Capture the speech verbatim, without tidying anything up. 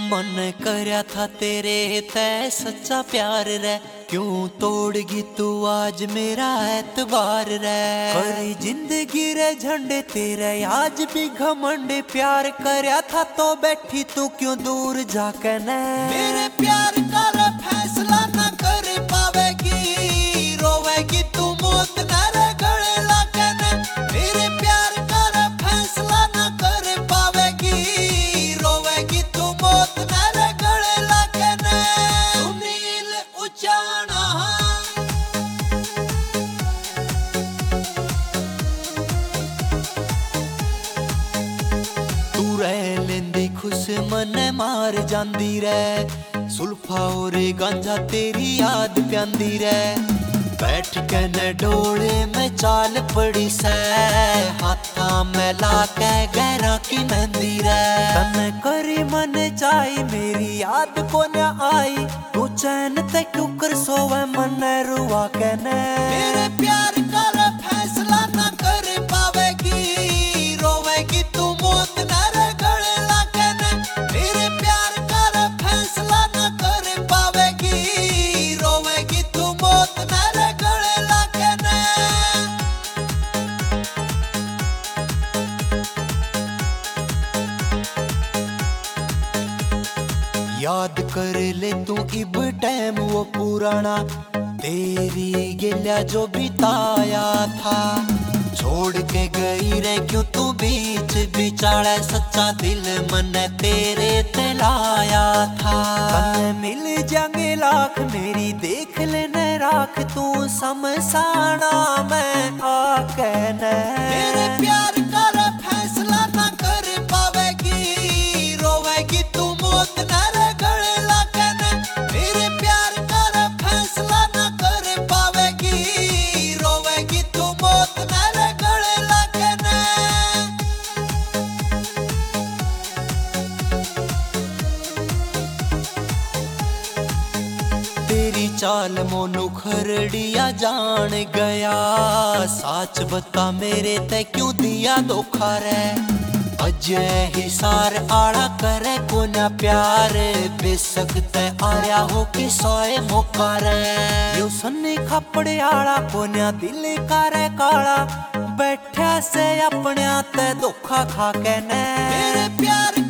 मन करया था तेरे तै सच्चा प्यार रे, क्यों तोड़गी तू आज मेरा एतबार रे। करी जिंदगी रे झंडे तेरे आज भी घमंड, प्यार करया था तो बैठी तू क्यों दूर जाके ने। मेरे प्यार का फैसला ना कर पावेगी, रोवेगी तू मौत ना रे गले लाके ने। मेरे प्यार का फैसला ना कर पावेगी, रोवेगी तू मौत ना रे गले लाके ने। सुनील उचाना तू रह लेंदी खुश मन मार जांदी रे, सुल्फा और गांजा तेरी याद प्यांदी रे। बैठ के न डोले में चाल पड़ी से, हाथा में लाके गहरा की मेहंदी रे। तन करी मन चाही मेरी याद को न आई, तू चैन ते क्यों कर सोवे मन रुआ के ने। मेरे प्यार का फैसला ना कर पावेगी, रोवेगी तू मौत ना रे गले लाके ने। मेरे प्यार का फैसला ना कर पावेगी, रोवेगी तू मौत ना रे गले लाके ने। याद कर ले तू इब टाइम वो पुराना, तेरी गिल्या जो बिताया था। छोड़ के गई रे क्यों तू बीच बिचाले, सच्चा दिल मन तेरे ते लाया था। मिल जाएंगे लाख मेरी देख लेने राख, तू समसाना मैं आके ने। मेरे प्यार का फैसला ना कर पावेगी, रोवेगी तू मौत ना रे गले लाके ने। मेरे प्यार का फैसला ना कर पावेगी, रोवेगी तू मौत ना रे गले लाके ने। तेरी चाल मोनू खरड़िया जान गया, साच बता मेरे ते क्यों दिया धोखा रे। अजय हिसार आड़ा करे को ना प्यार, बेसक ते आया हो कि सोए मौका रे। यो सन्नी खपड़े आड़ा को ना दिल करे काला, बैठा से अपने ते धोखा खा के ने। मेरे प्यार